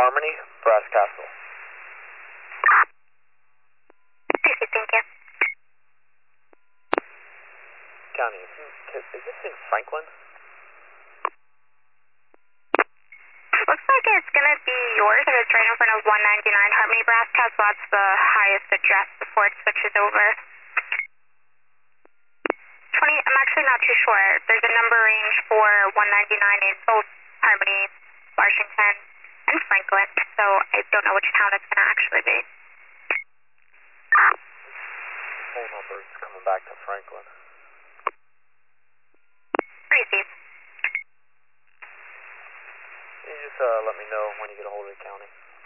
Harmony, Brass Castle. Thank you. County, is this in Franklin? Looks like it's going to be yours if it's right in front of 199 Harmony Brass Castle. That's the highest address before it switches over. 20, I'm actually not too sure. There's a number range for 199 in both Harmony, Washington, and Franklin, so I don't know which town it's going to actually be. Phone number is coming back to Franklin. Crazy. Can you just let me know when you get a hold of the county?